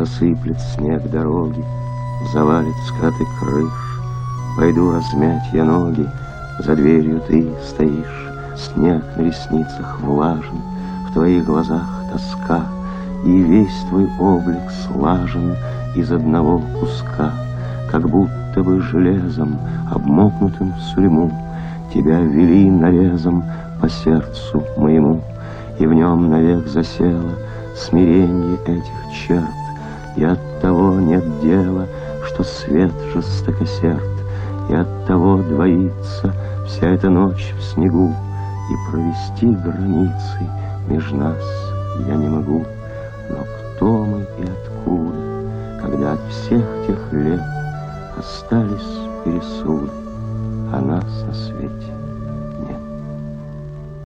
засыплет снег дороги, завалит скаты крыш. Пойду размять я ноги, за дверью ты стоишь. Снег на ресницах влажен, в твоих глазах тоска, и весь твой облик слажен из одного куска. Как будто бы железом, обмокнутым в сурьму, тебя вели нарезом по сердцу моему, и в нем навек засело смиренье этих черт. И оттого нет дела, что свет жестокосерд, и оттого двоится вся эта ночь в снегу, и провести границы меж нас я не могу. Но кто мы и откуда, когда от всех тех лет остались пересуды, а нас на свете